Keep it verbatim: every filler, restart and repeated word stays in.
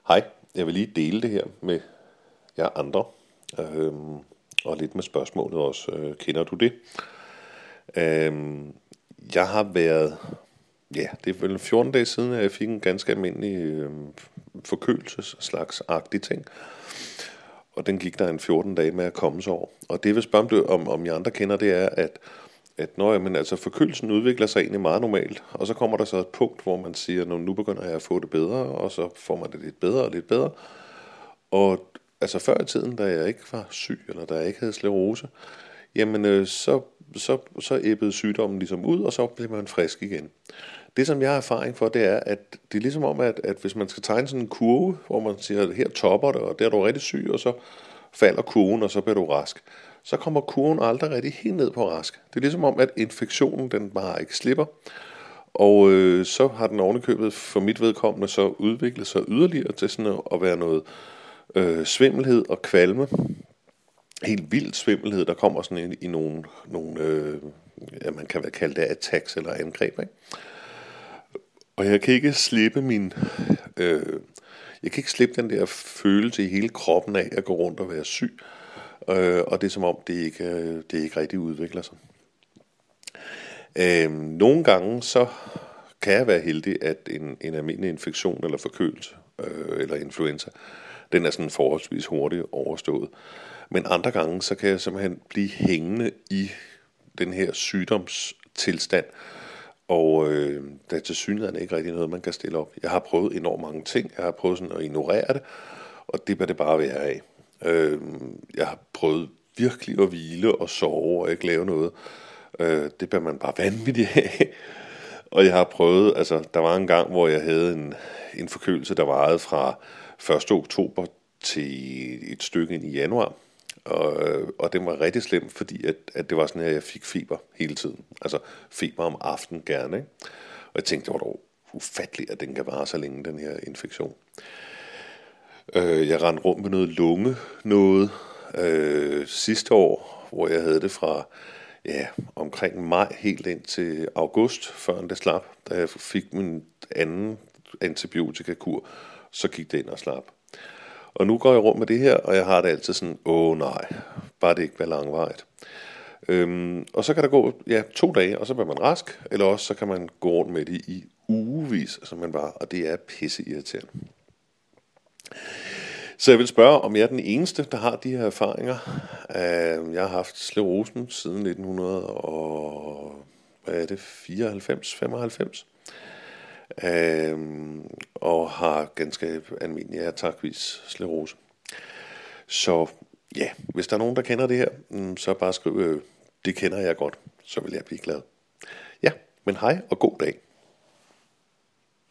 Hej, jeg vil lige dele det her med jer andre, øhm, og lidt med spørgsmålet også. Øh, kender du det? Øhm, jeg har været, ja, det er vel fjorten dage siden, at jeg fik en ganske almindelig øhm, forkølelsesslags-agtig ting. Og den gik der en fjorten dage med at komme sig over. Og det, jeg vil spørge om, det, om, om I andre kender, det er, at at når jamen, altså, forkølelsen udvikler sig egentlig meget normalt, og så kommer der så et punkt, hvor man siger, nu, nu begynder jeg at få det bedre, og så får man det lidt bedre og lidt bedre. Og altså før i tiden, da jeg ikke var syg, eller da jeg ikke havde sklerose, jamen øh, så, så, så æbbede sygdommen ligesom ud, og så blev man frisk igen. Det, som jeg har erfaring for, det er, at det er ligesom om, at, at hvis man skal tegne sådan en kurve, hvor man siger, at her topper det, og der er du rigtig syg, og så falder kurven, og så bliver du rask, så kommer kurven aldrig rigtig helt ned på rask. Det er ligesom om, at infektionen den bare ikke slipper, og øh, så har den ovenikøbet for mit vedkommende så udviklet sig yderligere til sådan at, at være noget øh, svimmelhed og kvalme. Helt vild svimmelhed, der kommer sådan i, i nogle, nogle øh, ja, man kan vel kalde det attacks eller angreb, ikke? Og jeg kan ikke slippe min, øh, jeg kan ikke slippe den der følelse i hele kroppen af at gå rundt og være syg, øh, og det er som om det ikke, øh, det ikke rigtig udvikler sig. Øh, nogle gange så kan jeg være heldig, at en, en almindelig infektion eller forkølelse øh, eller influenza, den er sådan forholdsvis hurtigt overstået. Men andre gange så kan jeg simpelthen blive hængende i den her sygdomstilstand, og øh, der er tilsyneladende ikke rigtig noget, man kan stille op. Jeg har prøvet enormt mange ting. Jeg har prøvet sådan at ignorere det, og det bør det bare være af. Øh, jeg har prøvet virkelig at hvile og sove og ikke lave noget. Øh, det bør man bare vanvittigt af. Og jeg har prøvet, altså der var en gang, hvor jeg havde en, en forkølelse, der varede fra første oktober til et stykke ind i januar. Og, og det var rigtig slemt, fordi at, at det var sådan, at jeg fik feber hele tiden. Altså feber om aftenen gerne, ikke? Og jeg tænkte, det var dog ufatteligt, at den kan vare så længe, den her infektion. Øh, jeg rendte rundt med noget lunge, noget øh, sidste år, hvor jeg havde det fra ja, omkring maj helt ind til august, før det slap. Da jeg fik min anden antibiotikakur, så gik det ind og slap. Og nu går jeg rundt med det her, og jeg har det altid sådan, åh nej, bare det ikke være langvarigt. Øhm, og så kan der gå ja, to dage, og så bliver man rask, eller også så kan man gå rundt med det i ugevis, altså man bare, og det er pisseirriterende. Så jeg vil spørge, om jeg er den eneste, der har de her erfaringer. Øh, jeg har haft sklerosen siden nitten fireoghalvfems femoghalvfems. Øhm, og har ganske almindelig attackvis sklerose. Så ja, hvis der er nogen, der kender det her, så bare skriv, øh, det kender jeg godt, så vil jeg blive glad. Ja, men hej og god dag.